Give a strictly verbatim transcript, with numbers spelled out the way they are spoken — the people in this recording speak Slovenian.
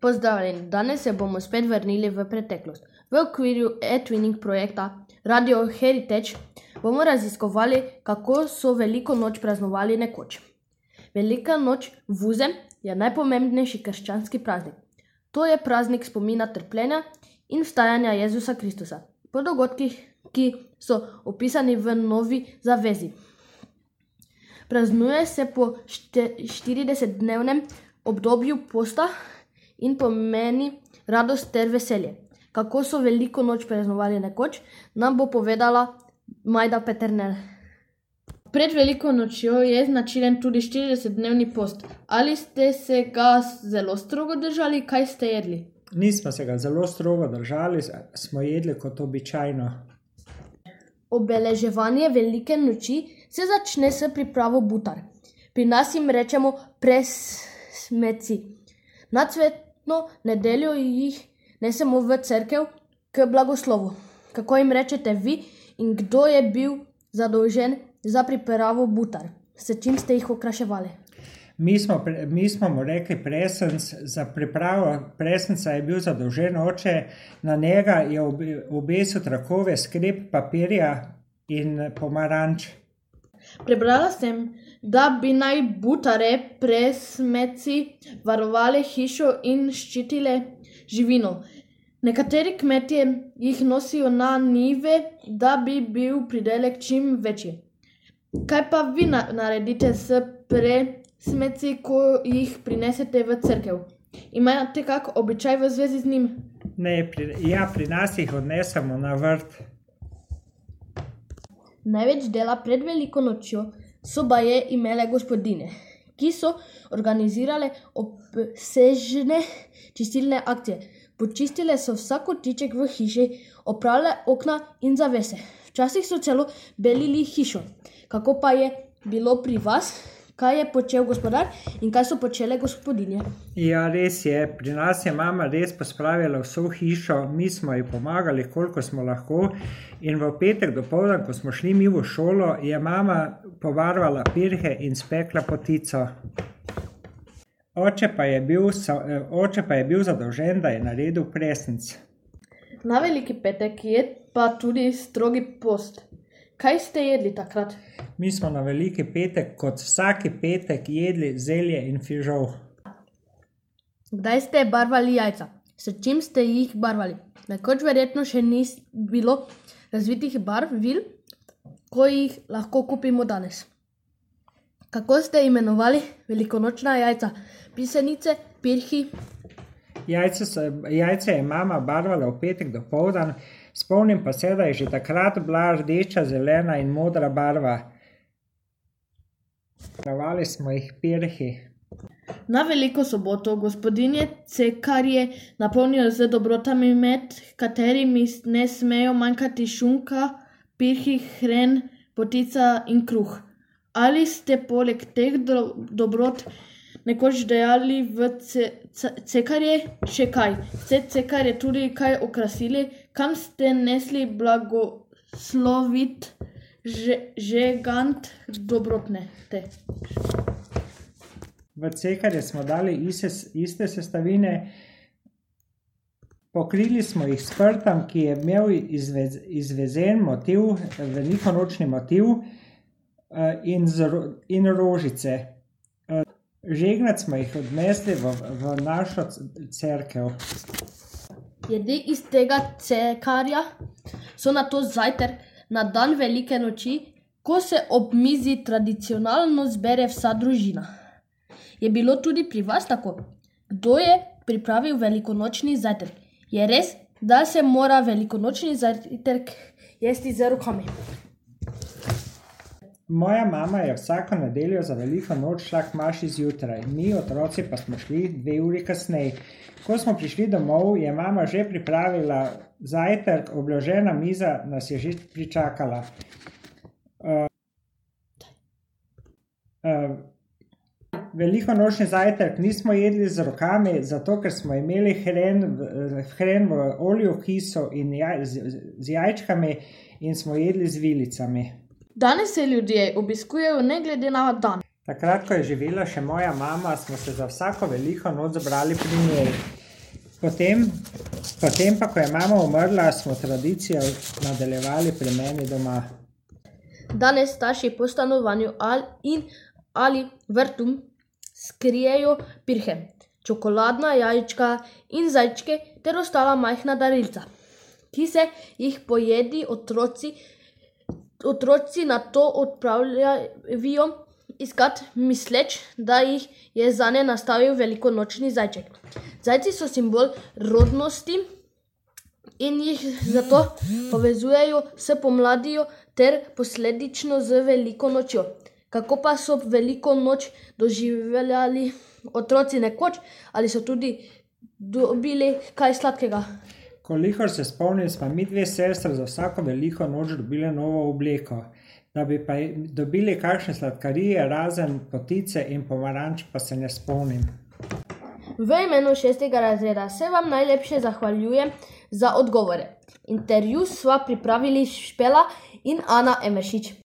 Pozdravljeni, danes se bomo spet vrnili v preteklost. V okviru e-twinning projekta Radio Heritage bomo raziskovali, kako so Veliko noč praznovali nekoč. Velika noč Vuze je najpomembnejši krščanski praznik. To je praznik spomina trpljenja in vstajanja Jezusa Kristusa. Po dogodkih, ki so opisani v Novi zavezi. Praznuje se po štiridesetdnevnem obdobju posta in pomeni radost ter veselje. Kako so Veliko noč praznovali nekoč, nam bo povedala Majda Peternel. Pred Veliko nočjo je značilen tudi štiridesetdnevni post. Ali ste se ga zelo strogo držali, kaj ste jedli? Nismo se ga zelo strogo držali, smo jedli kot običajno. Obeleževanje Velike noči se začne s pripravo butar. Pri nas jim rečemo presmeci. Na cvetno nedeljo jih nesemo v cerkev k blagoslovu. Kako jim rečete vi in kdo je bil zadolžen za pripravo butar? S čim ste jih okraševali? Mi smo, mi smo mu rekli presenc, za pripravo presenca je bil zadolžen oče, na njega je obesil trakove, skrep papirja in pomaranč. Prebrala sem, da bi naj butare presmeci varovali hišo in ščitile živino. Nekateri kmetje jih nosijo na njive, da bi bil pridelek čim večji. Kaj pa vi naredite s presmeci, ko jih prinesete v cerkev? Imate kak običaj v zvezi z njim? Ne, pri, ja, pri nas jih odnesemo na vrt. Največ dela pred Veliko nočjo so baje imele gospodine, ki so organizirale obsežne čistilne akcije. Počistile so vsak kotiček v hiši, oprale okna in zavese. Včasih so celo belili hišo. Kako pa je bilo pri vas? Kaj je počel gospodar in kaj so počele gospodinje? Ja, res je. Pri nas je mama res pospravila vso hišo, mi smo ji pomagali, koliko smo lahko. In v petek dopoldan, ko smo šli mi v šolo, je mama pobarvala pirhe in spekla potico. Oče pa je bil, oče pa je bil zadolžen, da je naredil presenc. Na Veliki petek je pa tudi strogi post. Kaj ste jedli takrat? Mi smo na Veliki petek kot vsaki petek jedli zelje in fižol. Kdaj ste barvali jajca? S čim ste jih barvali? Nekoč verjetno še ni bilo razvitih barvil, ko jih lahko kupimo danes. Kako ste imenovali velikonočna jajca? Pisanice, pirhi? Jajce, so, jajce je mama barvala v petek dopoldan, spomnim pa se, da je že takrat bila rdeča, zelena in modra barva. Pravali smo jih pirhi. Na Veliko soboto gospodinje cekarje napolnijo z dobrotami, med katerimi ne smejo manjkati šunka, pirhi, hren, potica in kruh. Ali ste poleg teh do, dobrot nekoč dejali v ce, ce, cekarje še kaj? Ste cekarje tudi kaj okrasili? Kam ste nesli blagoslovit že, žegant dobrotne te? V cekarje smo dali iste, iste sestavine, pokrili smo jih s prtam, ki je imel izvez, izvezen motiv, velikonočni motiv in, z, in rožice. Žegnat smo jih odnesli v, v našo cerkev. Jedi iz tega cekarja so na to zajtrk na dan Velike noči, ko se ob mizi tradicionalno zbere vsa družina. Je bilo tudi pri vas tako? Kdo je pripravil velikonočni zajtrk? Je res, da se mora velikonočni zajtrk jesti z rokami? Moja mama je vsako nedeljo za Veliko noč šla k maši zjutraj, mi otroci pa smo šli dve uri kasneje. Ko smo prišli domov, je mama že pripravila zajtrk, obložena miza nas je že pričakala. Uh, uh, Velikonočni zajtrk nismo jedli z rokami, zato ker smo imeli hren, hren v olju, kisu in jaj, z, z jajčkami in smo jedli z vilicami. Danes se ljudje obiskujejo ne glede na dan. Takrat, ko je živela še moja mama, smo se za vsako Veliko noč zbrali pri njej. Potem, potem pa, ko je mama umrla, smo tradicijo nadaljevali pri meni doma. Danes starši po stanovanju ali, in, ali vrtu skrijejo pirhe, čokoladna jajčka in zajčke ter ostala majhna darilca, ki se jih pojedi otroci, otroci na to odpravljajo iskat, misleč, da jih je zanje nastavil velikonočni zajček. Zajci so simbol rodnosti in jih zato povezujejo s pomladijo ter posledično z veliko nočjo. Kako pa so veliko noč doživljali otroci nekoč, ali so tudi dobili kaj sladkega? Kolikor se spomnim, smo mi dve sestre za vsako veliko noč dobili novo obleko. Da bi pa dobili kakšne sladkarije, razen potice in pomaranč, pa se ne spomnim. V imenu šestega razreda se vam najlepše zahvaljujem za odgovore. Intervju sva pripravili Špela in Ana Emeršič.